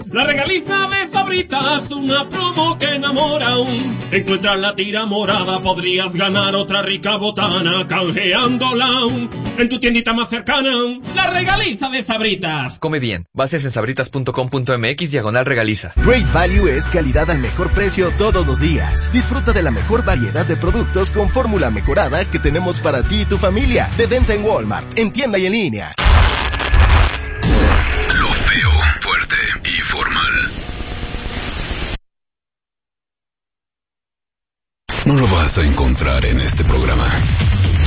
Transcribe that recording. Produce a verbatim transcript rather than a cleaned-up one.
La regaliza de Sabritas, una promo que enamora aún. Encuentras la tira morada, podrías ganar otra rica botana canjeándola en tu tiendita más cercana. La regaliza de Sabritas. Come bien. Bases en sabritas punto com punto m x diagonal regaliza. Great Value es calidad al mejor precio todos los días. Disfruta de la mejor variedad de productos con fórmula mejorada que tenemos para ti y tu familia. De venta en Walmart, en tienda y en línea. Lo feo, fuerte y formal. No lo vas a encontrar en este programa.